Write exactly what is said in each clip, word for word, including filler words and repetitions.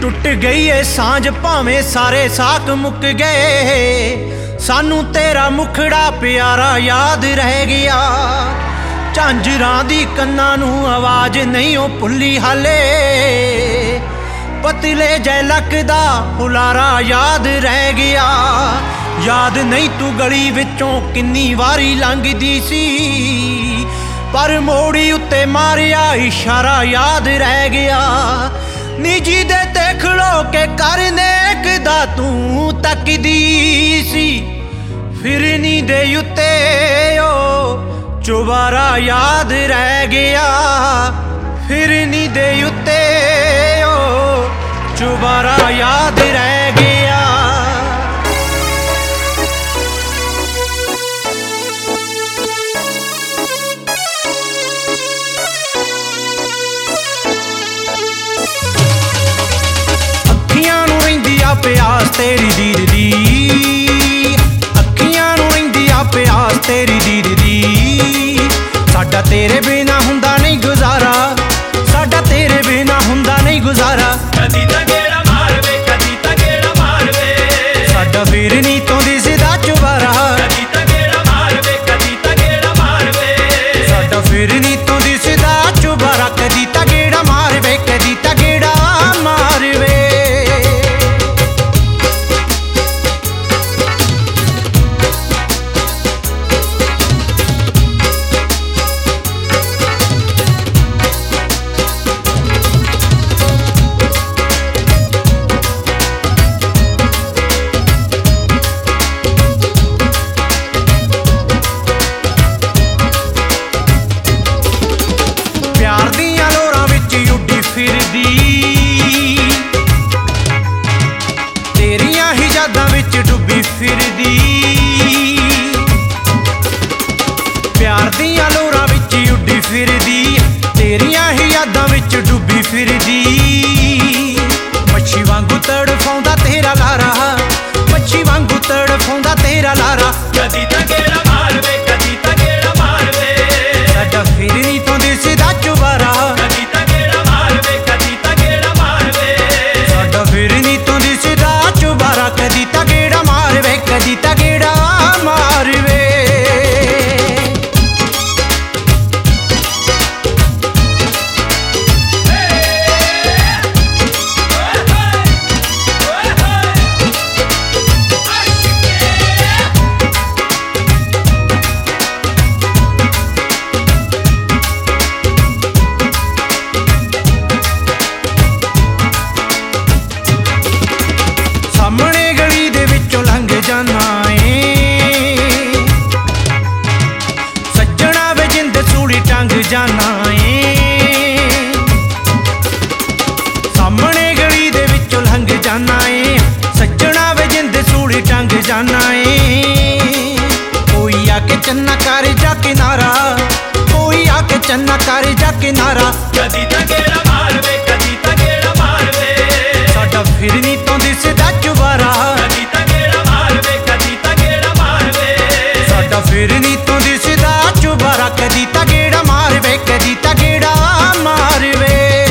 टुट गई है सांझ भावें सारे साक मुक गए, सानू तेरा मुखड़ा प्यारा याद रह गया। झांजरां दी कन्नां नूं आवाज नहीं ओ भुल्ली हाले, पतले जै लकदा हुलारा याद रह गया। याद नहीं तू गली विचों किन्नी वारी लंघदी सी, पर मोड़ी उत्ते मारिया इशारा याद रह गया। निजी दे ते खड़ो के करने कदा तू तकदी सी, फिरनी दे उत्ते ओ चुबारा याद रह गया। फिरनी दे उत्ते ओ चुबारा याद रह गया। प्यास तेरी दीद दी, अखियां नूं रहिंदी आ प्यास तेरी दीद दी। साडा तेरे बिना हुंदा नहीं गुजारा, साडा तेरे बिना हुंदा नहीं गुजारा। कदी तां गेड़ा मार वे, कदी तां गेड़ा मार वे, साडा फिरनी तो दिसदा चुबारा। कदी तां गेड़ा मार वे, कदी तां गेड़ा मार वे, साडा फिरनी तो दिसदा चुबारा। कदी तां गेड़ा मार वे, कदी तां गेड़ा मार वे। तेरियां ही यादां विच डुबी फिरदी, प्यार दियां लोरां विच उड्डी फिरदी। तेरियां ही यादां विच डुबी फिरदी। मच्छी वांगू तड़फाउंदा तेरा लारा, मच्छी वांगू तड़फाउंदा तेरा लारा। कदी तां गेड़ा मार वे, कदी तां गेड़ा मार वे, साडा फिरनी तो दिसदा चुबारा। कदी तां गेड़ा मार वे, कदी तां गेड़ा मार वे, साडा फिरनी तो दिसदा चुबारा। कदी तां गेड़ा मार वे, कदी तां गेड़ा मार वे। सामने गली दे विचों लंघ जाना ए, सज्जणा वे जिंद सूली टंग जाना ए। सामने गली दे विचों लंघ जाना ए, सज्जणा वे जिंद सूली टंग जाना ए। कोई आके चन्ना कर जा किनारा, कोई आके चन्ना कर जा किनारा। कदी तां गेड़ा मार वे, कदी तां गेड़ा मार वे, साडा फिरनी तो दिसदा चुबारा। कदी तां गेड़ा मार वे, कदी तां गेड़ा मार वे, साडा फिरनी तो दिसदा चुबारा। कदी तां गेड़ा मार वे, कदी तां गेड़ा मार वे।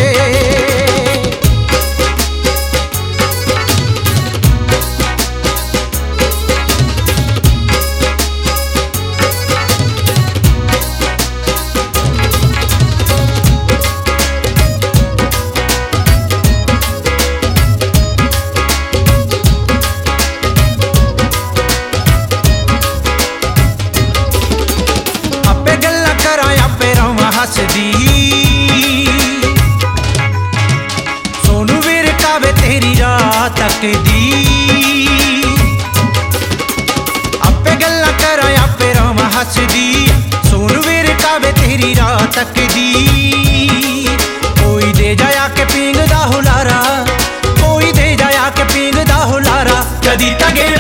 आपे गल्लां करां आपे रवां हसदी, सोनू विरकावे तेरी राह तकदी। आपे गल्लां करां आपे रवां हसदी, सोनू विरकावे तेरी राह तकदी। कोई दे जाया के पींग दा हुलारा, कोई दे जाया के पींग दा हुलारा। कदी तां गेड़ा